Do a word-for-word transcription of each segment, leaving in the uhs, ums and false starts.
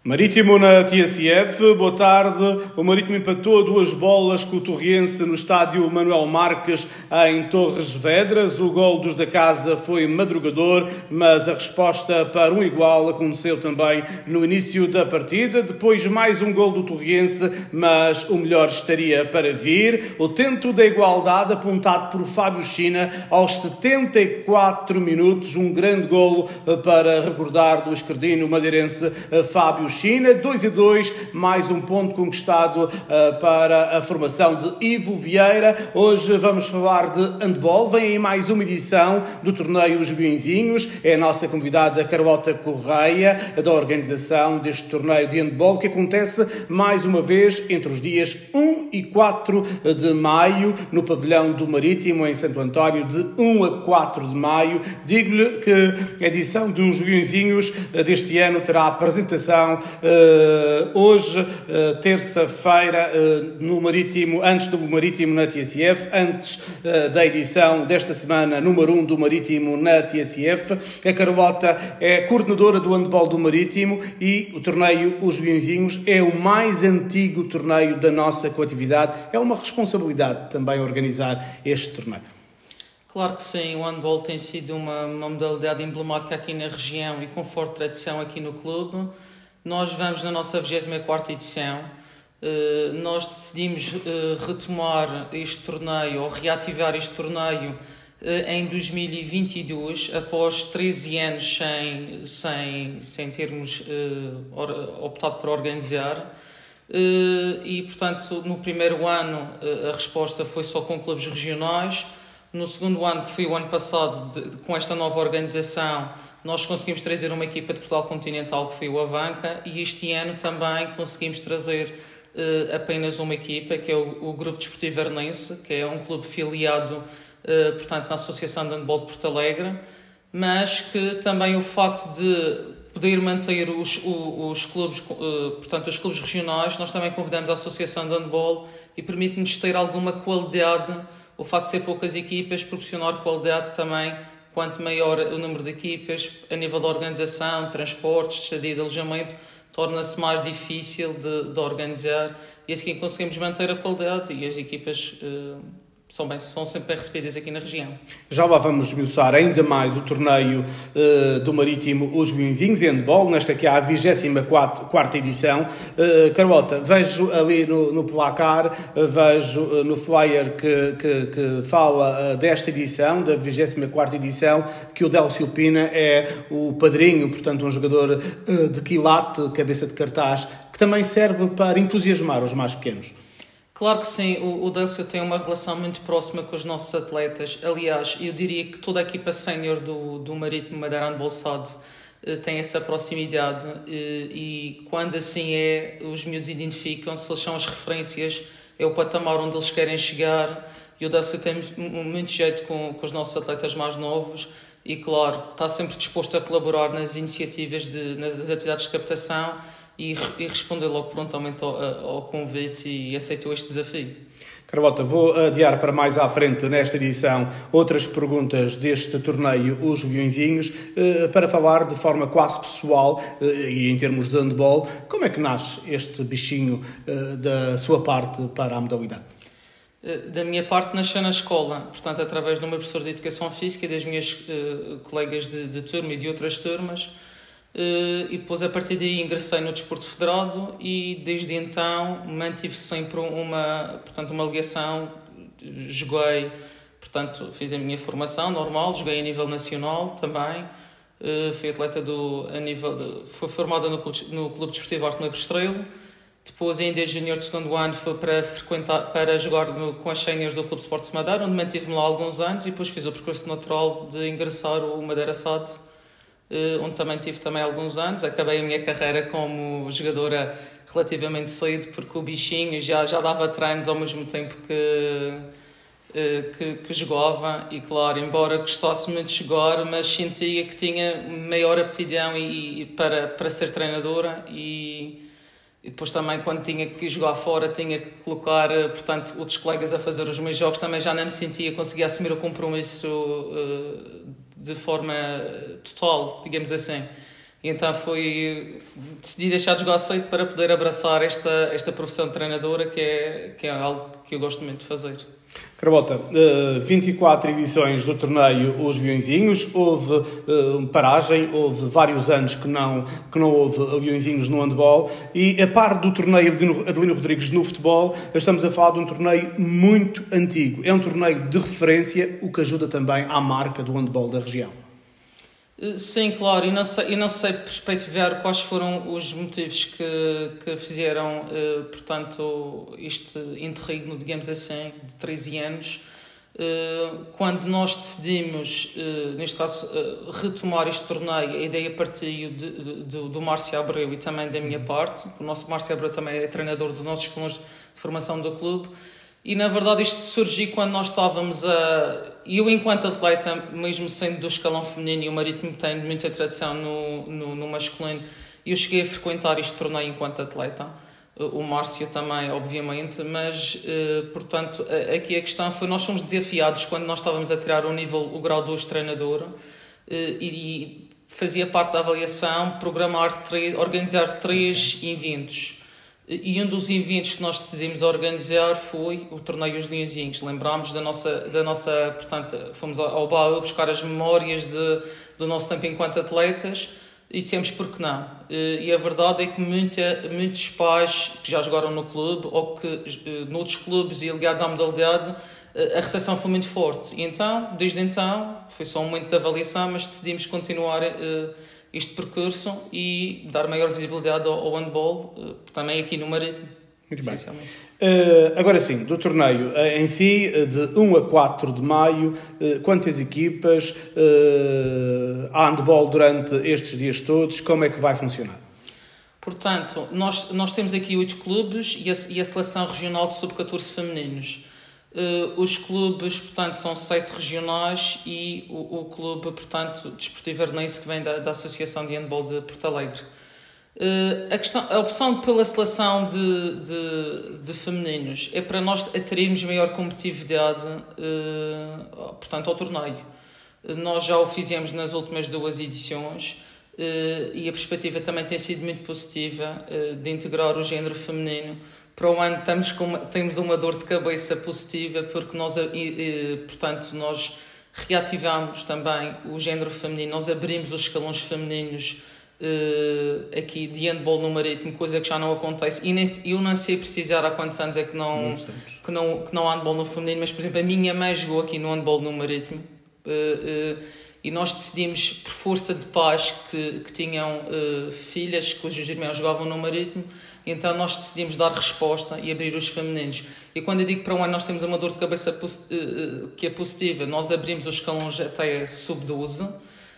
Marítimo na T S F, boa tarde. O Marítimo empatou a duas bolas com o Torriense no estádio Manuel Marques, em Torres Vedras. O gol dos da casa foi madrugador, mas a resposta para um igual aconteceu também no início da partida. Depois mais um gol do Torriense, mas o melhor estaria para vir. O tento da igualdade apontado por Fábio China aos setenta e quatro minutos. Um grande golo para recordar do esquerdino madeirense Fábio China, dois a dois, mais um ponto conquistado uh, para a formação de Ivo Vieira. Hoje vamos falar de handball. Vem aí mais uma edição do torneio Os Guinzinhos. É a nossa convidada Carlota Correia, da organização deste torneio de handball, que acontece mais uma vez entre os dias um e quatro de maio, no pavilhão do Marítimo, em Santo António, de um a quatro de maio. Digo-lhe que a edição dos Guinzinhos deste ano terá a apresentação Uh, hoje, uh, terça-feira, uh, no Marítimo, antes do Marítimo na T S F, antes uh, da edição desta semana, número um do Marítimo na T S F. A Carlota é coordenadora do handball do Marítimo e o torneio Os Guinzinhos é o mais antigo torneio da nossa coletividade. É uma responsabilidade também organizar este torneio. Claro que sim, o handball tem sido uma, uma modalidade emblemática aqui na região e com forte tradição aqui no clube. Nós vamos na nossa vigésima quarta edição. Uh, nós decidimos uh, retomar este torneio, ou reativar este torneio uh, em dois mil e vinte e dois, após treze anos sem, sem, sem termos uh, optado por organizar. Uh, e, portanto, no primeiro ano uh, a resposta foi só com clubes regionais. No segundo ano, que foi o ano passado, de, com esta nova organização, nós conseguimos trazer uma equipa de Portugal Continental, que foi o Avanca, e este ano também conseguimos trazer uh, apenas uma equipa, que é o, o Grupo Desportivo Arnense, que é um clube filiado, uh, portanto, na Associação de Handball de Porto Alegre, mas que também o facto de poder manter os, os, os clubes, uh, portanto, os clubes regionais, nós também convidamos a Associação de Handball e permite-nos ter alguma qualidade. O facto de ser poucas equipas proporcionar qualidade também. Quanto maior o número de equipas, a nível da organização, transportes, estadia de alojamento, torna-se mais difícil de, de organizar e assim conseguimos manter a qualidade e as equipas uh, são, bem, são sempre bem recebidas aqui na região. Já lá vamos esmiuçar ainda mais o torneio uh, do Marítimo Os Guinzinhos em handball, nesta que é a vigésima quarta edição. Uh, Carlota, vejo ali no, no placar, uh, vejo uh, no flyer que, que, que fala uh, desta edição, da vigésima quarta edição, que o Délcio Pina é o padrinho, portanto um jogador uh, de quilate, cabeça de cartaz, que também serve para entusiasmar os mais pequenos. Claro que sim, o, o Délcio tem uma relação muito próxima com os nossos atletas. Aliás, eu diria que toda a equipa sénior do, do Marítimo Madeira Handball S A D eh, tem essa proximidade eh, e quando assim é, os miúdos identificam-se, eles são as referências, é o patamar onde eles querem chegar e o Délcio tem muito, muito jeito com, com os nossos atletas mais novos e, claro, está sempre disposto a colaborar nas iniciativas, de, nas atividades de captação e, e responder logo prontamente ao, ao convite e aceitou este desafio. Carlota, vou adiar para mais à frente nesta edição outras perguntas deste torneio Os Guinzinhos para falar de forma quase pessoal e em termos de handball, como é que nasce este bichinho da sua parte para a modalidade? Da minha parte nasceu na escola, portanto através do meu professor de Educação Física e das minhas uh, colegas de, de turma e de outras turmas. Uh, e depois a partir daí ingressei no desporto federado e desde então mantive sempre uma, portanto, uma ligação, joguei, portanto fiz a minha formação normal, joguei a nível nacional também, uh, fui atleta do, a nível de, fui formada no, no Clube Desportivo Arte Nobre Estrela, depois ainda júnior de segundo ano fui para, frequentar, para jogar no, com as séniores do Clube Sports Madeira, onde mantive-me lá alguns anos e depois fiz o percurso natural de ingressar o Madeira S A D, onde também tive também alguns anos. Acabei a minha carreira como jogadora relativamente cedo, porque o bichinho já, já dava treinos ao mesmo tempo que, que, que jogava e, claro, embora gostasse muito de jogar, mas sentia que tinha maior aptidão e, e para, para ser treinadora e, e depois também quando tinha que jogar fora tinha que colocar, portanto, outros colegas a fazer os meus jogos, também já não me sentia, conseguia assumir o compromisso uh, de forma total, digamos assim. E então foi, decidi deixar de jogar cedo para poder abraçar esta, esta profissão de treinadora, que é, que é algo que eu gosto muito de fazer. Carabota, vinte e quatro edições do torneio Os Leõezinhos, houve uh, paragem, houve vários anos que não, que não houve Leõezinhos no handball, e a par do torneio Adelino Rodrigues no futebol, estamos a falar de um torneio muito antigo. É um torneio de referência, o que ajuda também à marca do handball da região. Sim, claro, e não sei, e não sei perspectivar quais foram os motivos que, que fizeram, eh, portanto, este interregno, digamos assim, de treze anos, eh, quando nós decidimos, eh, neste caso, eh, retomar este torneio. A ideia partiu de, de, de, do Márcio Abreu e também da minha parte. O nosso Márcio Abreu também é treinador dos nossos escalões de formação do clube. E, na verdade, isto surgiu quando nós estávamos a... Eu, enquanto atleta, mesmo sendo do escalão feminino, e o Marítimo tem muita tradição no, no, no masculino, eu cheguei a frequentar este torneio enquanto atleta. O Márcio também, obviamente, mas, portanto, aqui a questão foi, nós fomos desafiados quando nós estávamos a tirar o nível, o grau dois de treinador, e fazia parte da avaliação programar, três, organizar três eventos. E um dos eventos que nós decidimos organizar foi o torneio Os Leõezinhos. Lembrámos da nossa, da nossa, portanto, fomos ao baú buscar as memórias de, do nosso tempo enquanto atletas e dissemos por que não. E a verdade é que muita, muitos pais que já jogaram no clube ou que noutros clubes e ligados à modalidade, a recepção foi muito forte. E então, desde então, foi só um momento de avaliação, mas decidimos continuar este percurso e dar maior visibilidade ao, ao handball, também aqui no Marítimo. Muito bem. Uh, agora sim, do torneio uh, em si, uh, de um a quatro de maio, uh, quantas equipas, uh, há handball durante estes dias todos, como é que vai funcionar? Portanto, nós, nós temos aqui oito clubes e a, e a seleção regional de sub catorze femininos. Uh, os clubes, portanto, são sete regionais e o, o clube, portanto, Desportivo Arnense, que vem da, da Associação de Handball de Porto Alegre. Uh, a, questão, a opção pela seleção de, de, de femininos é para nós atrairmos maior competitividade, uh, portanto, ao torneio. Uh, nós já o fizemos nas últimas duas edições uh, e a perspectiva também tem sido muito positiva uh, de integrar o género feminino. Para o ano estamos com uma, temos uma dor de cabeça positiva porque nós, e, e, portanto, nós reativamos também o género feminino, nós abrimos os escalões femininos uh, aqui de handball no Marítimo, coisa que já não acontece. E nem, eu não sei precisar há quantos anos é que não, que não, que não há handball no feminino, mas, por exemplo, a minha mãe jogou aqui no handball no Marítimo. Uh, uh, e nós decidimos, por força de pais que, que tinham uh, filhas cujos irmãos jogavam no Marítimo, então nós decidimos dar resposta e abrir os femininos. E quando eu digo que para um ano nós temos uma dor de cabeça uh, que é positiva, nós abrimos os escalões até sub doze, uh,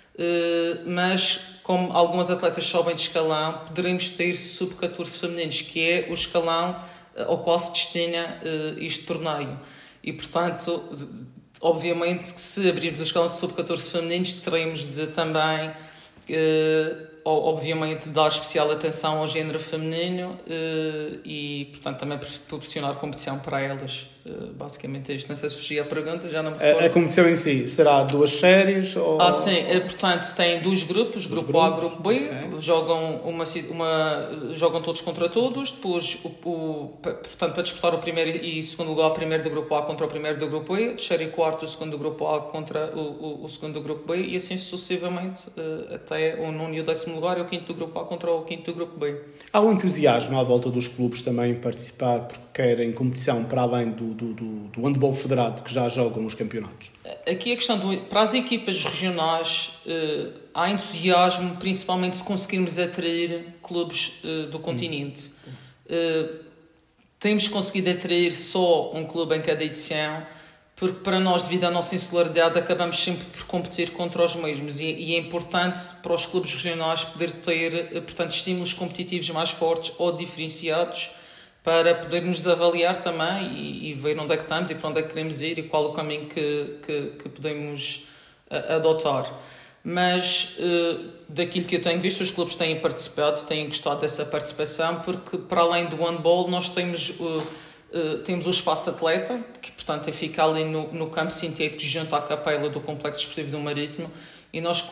mas como algumas atletas sobem de escalão, poderemos ter sub catorze femininos, que é o escalão uh, ao qual se destina uh, este torneio. E, portanto, obviamente que se abrirmos os escalões de sub catorze femininos, teremos de também, eh, obviamente, dar especial atenção ao género feminino eh, e, portanto, também proporcionar competição para elas. Eh, basicamente é isto. Não sei se fugi a pergunta, já não me recordo. A, a competição em si será duas séries? Ou... Ah, sim. Eh, portanto, tem dois grupos, Dos grupo grupos, A e grupo B. Okay. Jogam, uma, uma, jogam todos contra todos. Depois, o, o, portanto, para disputar o primeiro e segundo lugar, o primeiro do grupo A contra o primeiro do grupo B. Terceiro e quarto, o segundo do grupo A contra o, o, o segundo do grupo B. E assim sucessivamente, eh, até o nono e o décimo lugar, e o quinto do grupo A contra o quinto do grupo B. Há um entusiasmo à volta dos clubes também participar, porque querem competição para além do, do, do, do handball federado, que já jogam os campeonatos? Aqui a questão, do, para as equipas regionais, eh, há entusiasmo, principalmente se conseguirmos atrair clubes eh, do continente. Hum. Eh, temos conseguido atrair só um clube em cada edição, porque para nós, devido à nossa insularidade, acabamos sempre por competir contra os mesmos e, e é importante para os clubes regionais poder ter, portanto, estímulos competitivos mais fortes ou diferenciados para podermos avaliar também e, e ver onde é que estamos e para onde é que queremos ir e qual o caminho que, que, que podemos uh, adotar. Mas uh, daquilo que eu tenho visto, os clubes têm participado, têm gostado dessa participação, porque para além do handball nós temos... Uh, Uh, temos o espaço atleta, que portanto fica ali no, no campo sintético junto à capela do Complexo Desportivo do Marítimo, e nós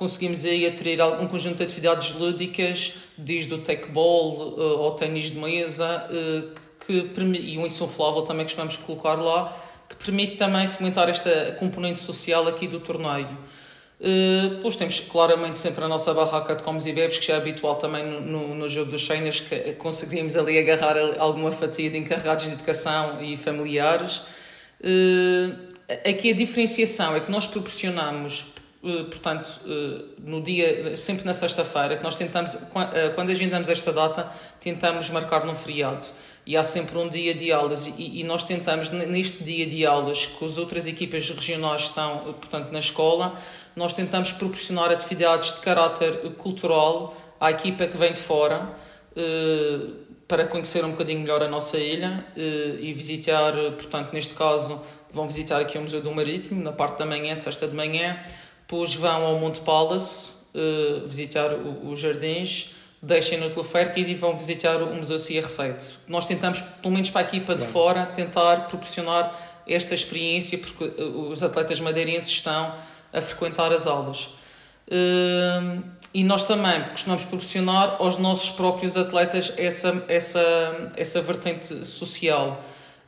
conseguimos aí atrair um conjunto de atividades lúdicas, desde o tecbol uh, ao ténis de mesa, uh, que, que, e o insuflável também que costumamos colocar lá, que permite também fomentar esta componente social aqui do torneio. Uh, depois temos claramente sempre a nossa barraca de comes e bebes, que já é habitual também no, no, no jogo dos Seinas, que conseguimos ali agarrar alguma fatia de encarregados de educação e familiares. Uh, aqui a diferenciação é que nós proporcionamos, uh, portanto, uh, no dia, sempre na sexta-feira, que nós tentamos, quando agendamos esta data, tentamos marcar num feriado. E há sempre um dia de aulas e, e nós tentamos, neste dia de aulas, que as outras equipas regionais estão, portanto, na escola, nós tentamos proporcionar atividades de caráter cultural à equipa que vem de fora, eh, para conhecer um bocadinho melhor a nossa ilha eh, e visitar, portanto, neste caso, vão visitar aqui o Museu do Marítimo, na parte da manhã, sexta de manhã, depois vão ao Monte Palace, eh, visitar o, os jardins, deixem no teleférico e vão visitar o Museu Cia Receite. Nós tentamos, pelo menos para a equipa de fora, tentar proporcionar esta experiência, porque os atletas madeirenses estão a frequentar as aulas. E nós também costumamos proporcionar aos nossos próprios atletas essa, essa, essa vertente social.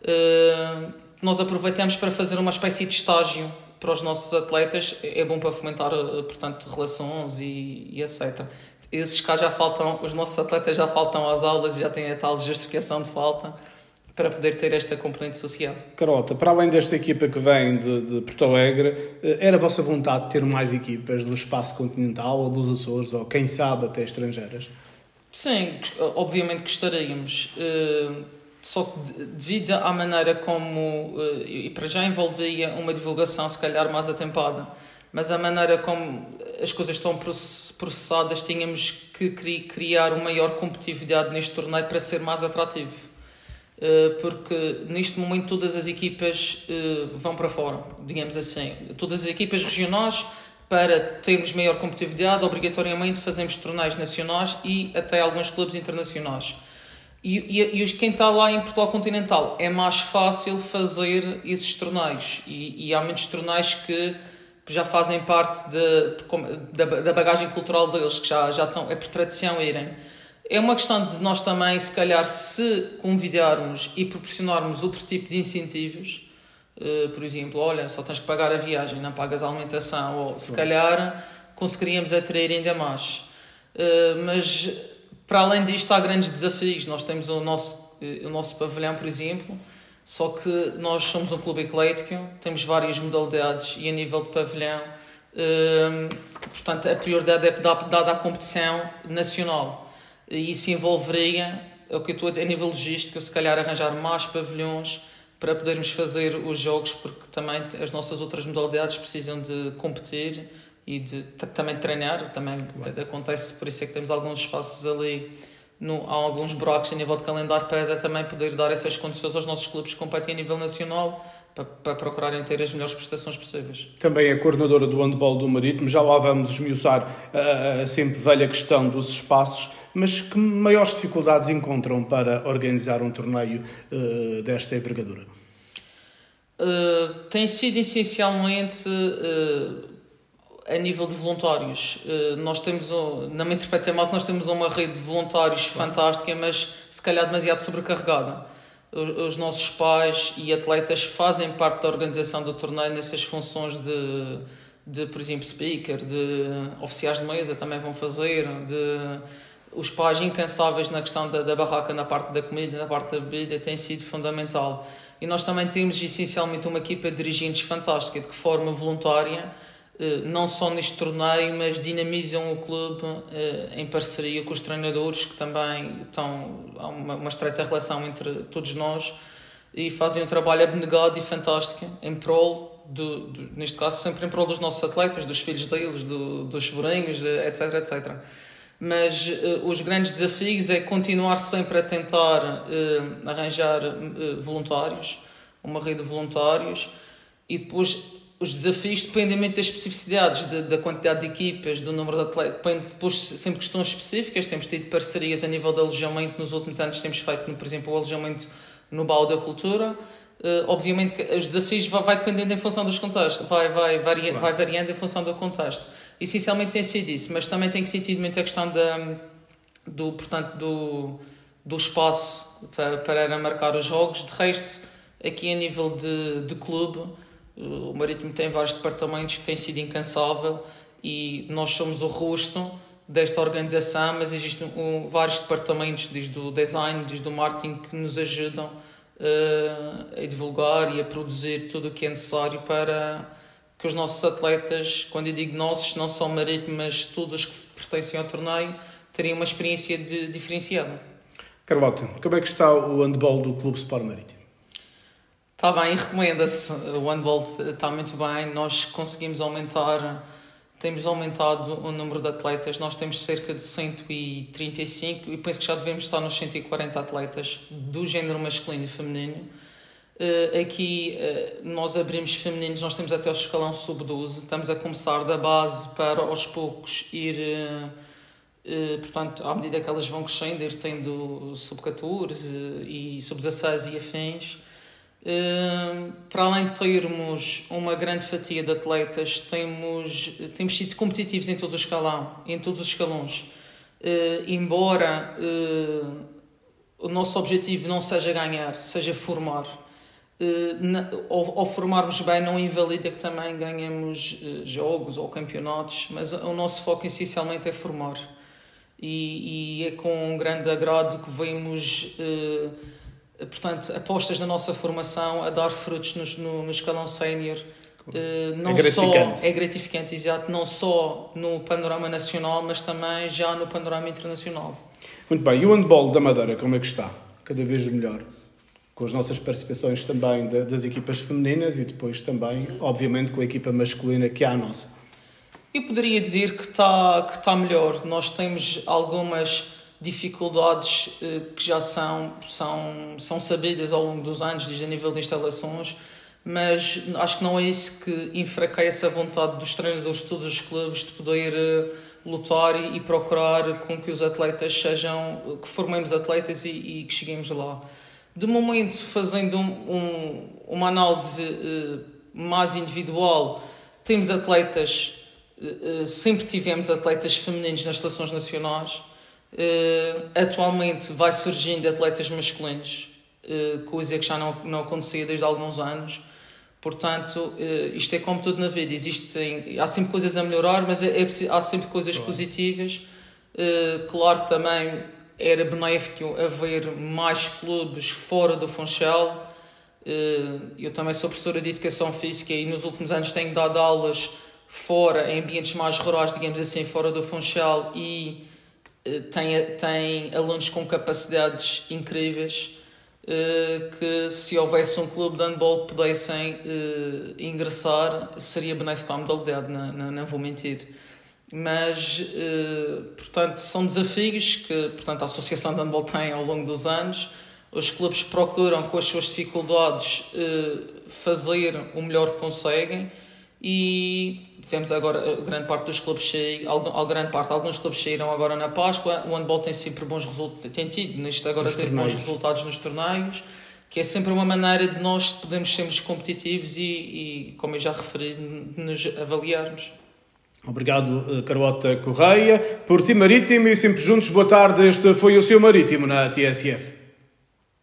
Nós aproveitamos para fazer uma espécie de estágio para os nossos atletas, é bom para fomentar, portanto, relações e, e etcétera. Esses cá já faltam, os nossos atletas já faltam às aulas e já têm a tal justificação de falta para poder ter esta componente social. Carlota, para além desta equipa que vem de, de Porto Alegre, era a vossa vontade de ter mais equipas do espaço continental ou dos Açores, ou quem sabe até estrangeiras? Sim, obviamente gostaríamos. Só que devido à maneira como, e para já envolvia uma divulgação se calhar mais atempada, mas a maneira como as coisas estão processadas, tínhamos que criar uma maior competitividade neste torneio para ser mais atrativo. Porque neste momento todas as equipas vão para fora, digamos assim. Todas as equipas regionais, para termos maior competitividade, obrigatoriamente fazemos torneios nacionais e até alguns clubes internacionais. E, e, e quem está lá em Portugal continental é mais fácil fazer esses torneios. E, e há muitos torneios que já fazem parte de, da, da bagagem cultural deles, que já, já estão, é por tradição irem. É uma questão de nós também, se calhar, se convidarmos e proporcionarmos outro tipo de incentivos, uh, por exemplo, olha, só tens que pagar a viagem, não pagas a alimentação, ou se calhar conseguiríamos atrair ainda mais. Uh, mas, para além disto, há grandes desafios. Nós temos o nosso, o nosso pavilhão, por exemplo, só que nós somos um clube eclético, temos várias modalidades e a nível de pavilhão, hum, portanto, a prioridade é dada à competição nacional. E isso envolveria, é o que eu estou a dizer, a nível logístico, se calhar arranjar mais pavilhões para podermos fazer os jogos, porque também as nossas outras modalidades precisam de competir e de também de treinar. Também acontece, por isso é que temos alguns espaços ali. No, há alguns buracos a nível de calendário para também poder dar essas condições aos nossos clubes que competem a nível nacional para, para procurarem ter as melhores prestações possíveis. Também é coordenadora do handball do Marítimo, já lá vamos esmiuçar a, a sempre velha questão dos espaços, mas que maiores dificuldades encontram para organizar um torneio uh, desta envergadura? Uh, tem sido essencialmente... Uh, a nível de voluntários. Nós temos, não me interpretem mal, que nós temos uma rede de voluntários fantástica, mas se calhar demasiado sobrecarregada. Os nossos pais e atletas fazem parte da organização do torneio nessas funções de, de por exemplo, speaker, de oficiais de mesa também vão fazer, de os pais incansáveis na questão da, da barraca, na parte da comida, na parte da bebida, tem sido fundamental. E nós também temos essencialmente uma equipa de dirigentes fantástica, de que forma voluntária, não só neste torneio, mas dinamizam o clube em parceria com os treinadores, que também estão, há uma, uma estreita relação entre todos nós, e fazem um trabalho abnegado e fantástico em prol, do, do, neste caso sempre em prol dos nossos atletas, dos filhos deles, do, dos sobrinhos, etc, etcétera. Mas uh, os grandes desafios é continuar sempre a tentar uh, arranjar uh, voluntários, uma rede de voluntários, e depois os desafios dependem muito das especificidades, de, da quantidade de equipas, do número de atletas, depende depois sempre questões específicas. Temos tido parcerias a nível de alojamento, nos últimos anos temos feito, por exemplo, o alojamento no Baú da Cultura, Uh, obviamente que os desafios vai, vai dependendo em função dos contextos, vai, vai, varia, claro. vai variando em função do contexto. Essencialmente tem sido isso, mas também tem sentido muito a questão da, do, portanto, do, do espaço para, para marcar os jogos. De resto, aqui a nível de, de clube, o Marítimo tem vários departamentos que têm sido incansável e nós somos o rosto desta organização, mas existem um, vários departamentos, desde o design, desde o marketing, que nos ajudam uh, a divulgar e a produzir tudo o que é necessário para que os nossos atletas, quando eu digo nossos, não só Marítimo, mas todos os que pertencem ao torneio, tenham uma experiência de, diferenciada. Carlota, como é que está o handball do Clube Sport Marítimo? Está bem, recomenda-se. O handball está muito bem. Nós conseguimos aumentar, temos aumentado o número de atletas. Nós temos cerca de cento e trinta e cinco e penso que já devemos estar nos cento e quarenta atletas do género masculino e feminino. Aqui nós abrimos femininos, nós temos até o escalão sub doze. Estamos a começar da base para aos poucos ir, portanto, à medida que elas vão crescendo, ir tendo sub catorze e sub dezasseis e afins. Uh, para além de termos uma grande fatia de atletas, temos, temos sido competitivos em todo o escalão, em todos os escalões. Uh, embora uh, o nosso objetivo não seja ganhar, seja formar. Uh, na, ao, ao formarmos bem, não invalida que também ganhemos uh, jogos ou campeonatos, mas o nosso foco essencialmente é formar. E, e é com um grande agrado que vemos Uh, portanto, apostas na nossa formação a dar frutos no, no, no escalão sénior. Uh, não é gratificante. Só, é gratificante, exato, não só no panorama nacional, mas também já no panorama internacional. Muito bem, e o handball da Madeira, como é que está? Cada vez melhor. Com as nossas participações também de, das equipas femininas e depois também, obviamente, com a equipa masculina que é a nossa. Eu poderia dizer que está, que está melhor. Nós temos algumas dificuldades eh, que já são, são, são sabidas ao longo dos anos, desde a nível de instalações, mas acho que não é isso que enfraquece a vontade dos treinadores de todos os clubes de poder eh, lutar e, e procurar com que os atletas sejam, que formemos atletas e, e que cheguemos lá. De momento, fazendo um, um, uma análise eh, mais individual, temos atletas, eh, sempre tivemos atletas femininos nas seleções nacionais. Uh, atualmente vai surgindo atletas masculinos, uh, coisa que já não, não acontecia desde há alguns anos. Portanto, uh, isto é como tudo na vida, existem, há sempre coisas a melhorar, mas é, é, há sempre coisas claro. positivas. Uh, claro que também era benéfico haver mais clubes fora do Funchal. Uh, eu também sou professora de Educação Física e nos últimos anos tenho dado aulas fora, em ambientes mais rurais, digamos assim, fora do Funchal, e Tem, tem alunos com capacidades incríveis que, se houvesse um clube de handball que pudessem ingressar, seria benéfico para a modalidade, não, não, não vou mentir. Mas, portanto, são desafios que, portanto, a Associação de Handball tem ao longo dos anos. Os clubes procuram, com as suas dificuldades, fazer o melhor que conseguem. E vemos agora, grande parte dos clubes saíram, grande parte, alguns clubes saíram agora na Páscoa. O handball tem sempre bons resultados, tem tido, neste agora nos teve torneios. Bons resultados nos torneios, que é sempre uma maneira de nós podermos sermos competitivos e, e, como eu já referi, nos avaliarmos. Obrigado, Carlota Correia. Por Ti Marítimo e sempre juntos, boa tarde. Este foi o seu Marítimo na T S F.